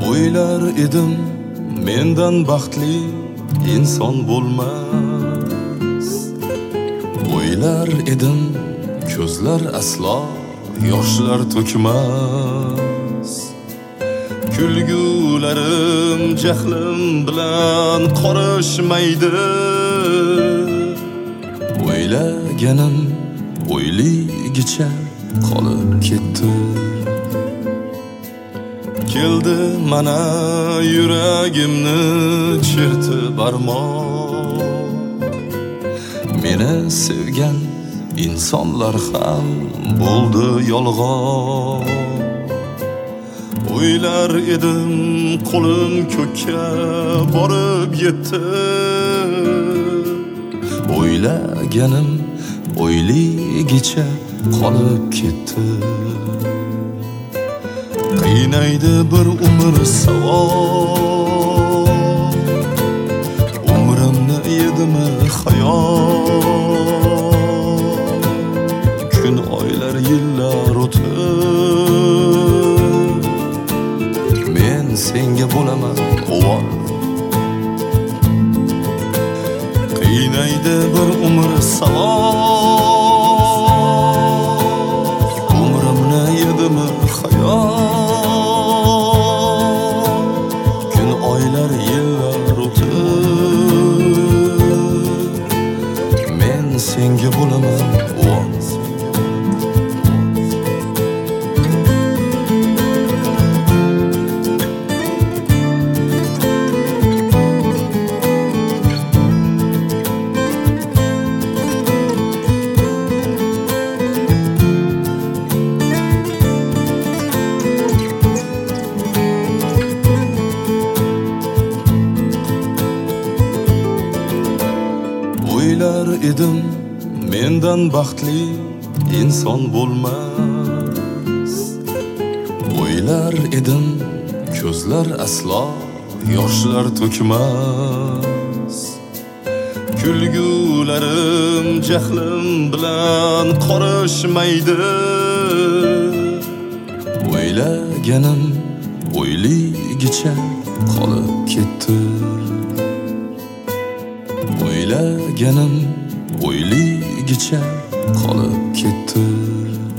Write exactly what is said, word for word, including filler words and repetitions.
O'ylar edim mendan baxtli inson bo'lmas. O'ylar edim ko'zlar aslo yoshlar to'kmas. Kulgularim jahlim bilan qorishmaydi. O'ylaganim o'yligicha qolib ketdi. Keldi mana yuragimni chertib armon. Meni sevgan insonlar ham bo'ldi yolg'on. O'ylar edim qo'lim ko'kka borib yetdi. O'ylaganim o'yligicha qolib ketdi. Qiynaydi bir umr savol, umrimni yedimi xayol. Kun oylar yillar o'tib, men senga bo'laman o'g'il. Qiynaydi bir umr savol, umrimni yedimi xayol. Oylar yillar o'tib, men senga bo'laman o'g'il. O'ylar edim mendan baxtli inson bo'lmas. O'ylar edim ko'zlar aslo yoshlar to'kmas. Kulgularim jahlim bilan qorishmaydi. O'ylaganim o'yligicha qolib ketdi. O'ylaganim o'yligicha qolib ketdi.